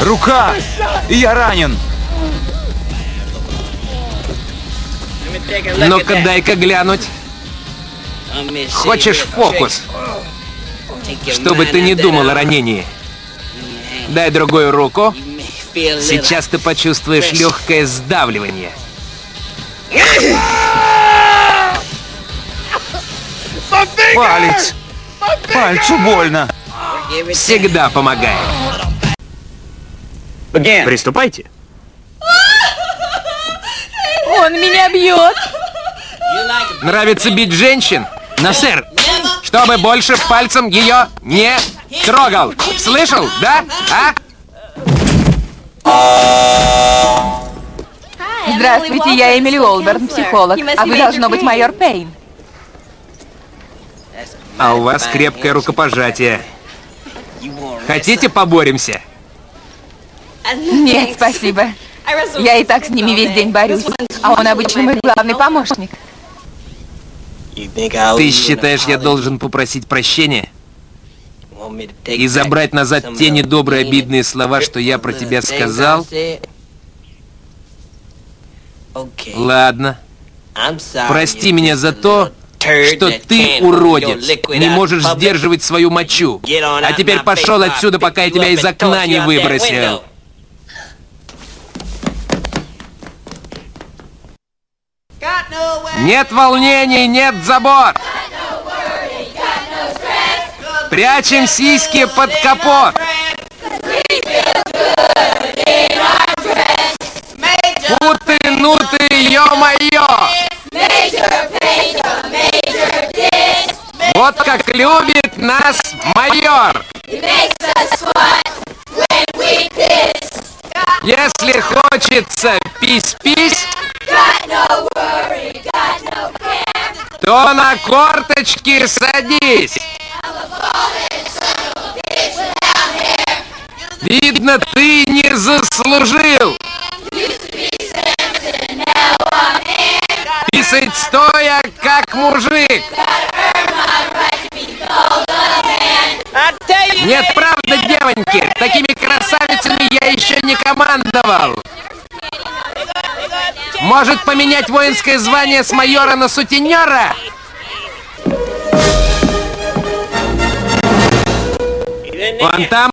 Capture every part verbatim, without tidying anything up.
Рука! Я ранен! Ну-ка, дай-ка глянуть. Хочешь фокус? Чтобы ты не думал о ранении. Дай другую руку. Сейчас ты почувствуешь легкое сдавливание. Палец! Пальцу больно! Всегда помогает. Приступайте. Он меня бьет. Нравится бить женщин? Но, сэр, чтобы больше пальцем ее не трогал. Слышал, да? А? Здравствуйте, я Эмили Олберн, психолог. А вы, должно быть, майор Пейн. А у вас крепкое рукопожатие. Хотите поборемся? Нет, спасибо. Я и так с ними весь день борюсь. А он обычно мой главный помощник. Ты считаешь, я должен попросить прощения? И забрать назад те недобрые, обидные слова, что я про тебя сказал? Ладно. Прости меня за то, что ты, уродец, не можешь сдерживать свою мочу. А теперь пошел отсюда, пока я тебя из окна не выбросил. Нет волнений, нет забот. Прячем сиськи под капот. Фу ты, ну ты, ё-моё! Вот как любит нас майор. Если хочется пись-пись, то на корточки садись. Видно, ты не заслужил. Писать стоя, как мужик. Нет, правда, девоньки, такими красавицами я еще не командовал. Может поменять воинское звание с майора на сутенера? Вон там.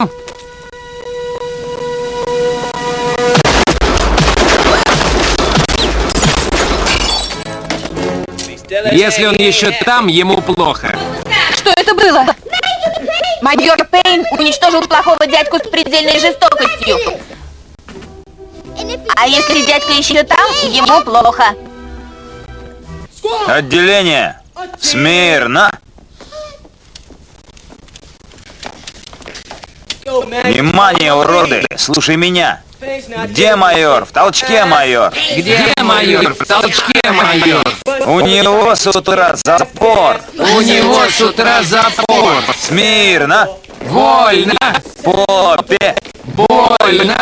Если он еще там, ему плохо. Что это было? Майор Пейн уничтожил плохого дядьку с предельной жестокостью. А если дядька еще там, ему плохо. Отделение! Смирно! Внимание, уроды! Слушай меня! Где майор? В толчке, майор! Где майор? В толчке, майор! У него с утра запор! У него с утра запор! Смирно! Вольно! Попе! Больно!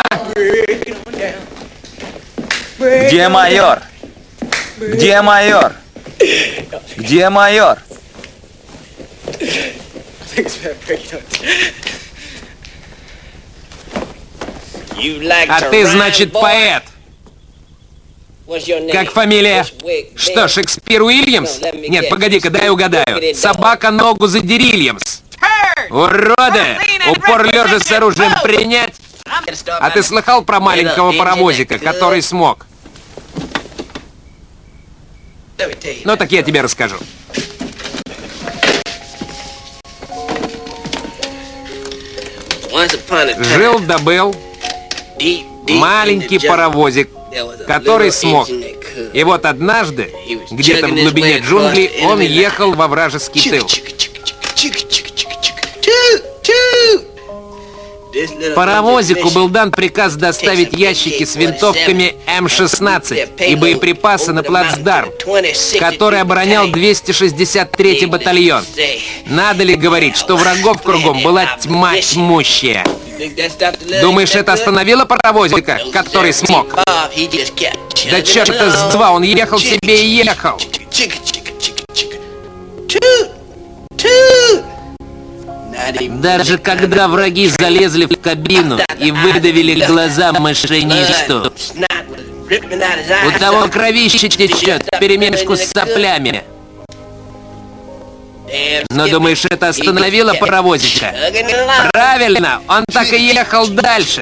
Где майор? Где майор? Где майор? А ты, значит, поэт? Как фамилия? Что, Шекспир Уильямс? Нет, погоди-ка, дай угадаю. Собака ногу задерильямс. Уроды! Упор лежа с оружием принять? А ты слыхал про маленького паровозика, который смог? Ну так я тебе расскажу. Жил да был маленький паровозик, который смог. И вот однажды, где-то в глубине джунглей, он ехал во вражеский тыл. Паровозику был дан приказ доставить ящики с винтовками эм шестнадцать и боеприпасы на плацдарм, который оборонял двести шестьдесят третий батальон. Надо ли говорить, что врагов кругом была тьма тьмущая? Думаешь, это остановило паровозика, который смог? Да черта с два, он ехал себе и ехал. Даже когда враги залезли в кабину и выдавили глаза машинисту. У того кровище течет вперемешку с соплями. Но думаешь, это остановило паровозика? Правильно, он так и ехал дальше.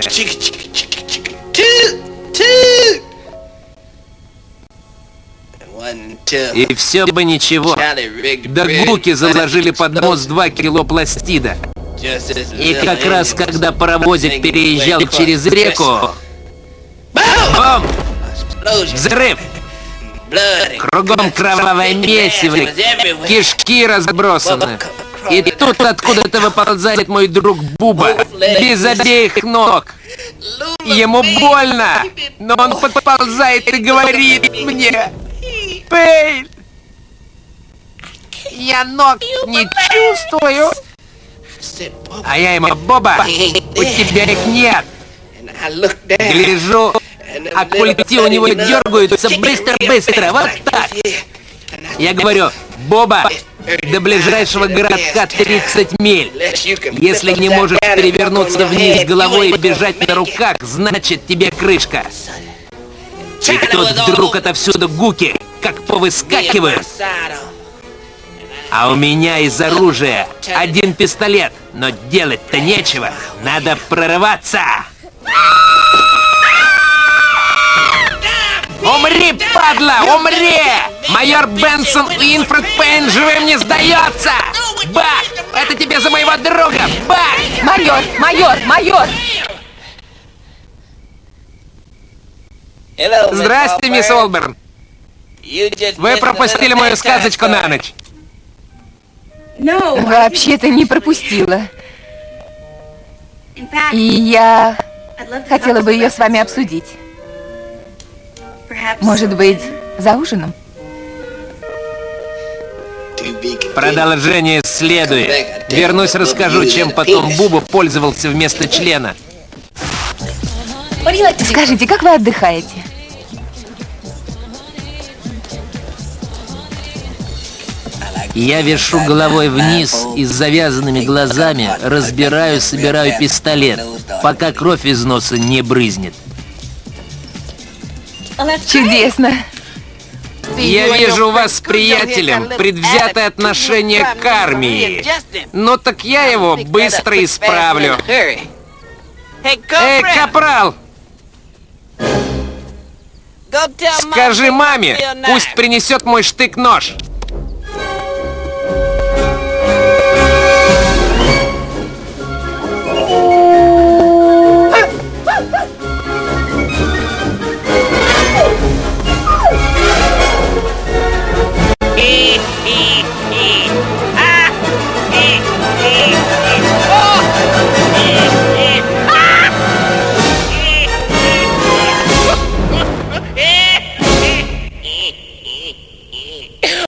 И все бы ничего. Да Гуки заложили под мост два кило пластида. И как раз когда паровозик переезжал через реку... Бум! Взрыв! Кругом кровавое месиво, кишки разбросаны. И тут откуда-то выползает мой друг Буба, без обеих ног. Ему больно, но он подползает и говорит мне: Пейн, я ног не чувствую. А я ему: Боба, у тебя их нет. Гляжу, а культи у него дергаются быстро-быстро, вот так. Я говорю: Боба, до ближайшего городка тридцать миль. Если не можешь перевернуться вниз головой и бежать на руках, значит тебе крышка. И тут вдруг отовсюду Гуки как повыскакивают. А у меня из оружия один пистолет, но делать-то нечего, надо прорываться. Умри, падла, умри! Майор Бенсон Уинфред Пейн живым не сдается! Бах! Это тебе за моего друга! Бах! Майор, майор, майор! Здрасте, мисс Олберн. Вы пропустили мою сказочку на ночь. Вообще-то не пропустила. И я хотела бы ее с вами обсудить. Может быть, за ужином? Продолжение следует. Вернусь, расскажу, чем потом Буба пользовался вместо члена. Скажите, как вы отдыхаете? Я вешу головой вниз и с завязанными глазами разбираю, собираю пистолет, пока кровь из носа не брызнет. Чудесно. Я вижу у вас с приятелем предвзятое отношение к армии. Ну так я его быстро исправлю. Эй, капрал! Скажи маме, пусть принесет мой штык-нож. E, E, E, ah, E, E.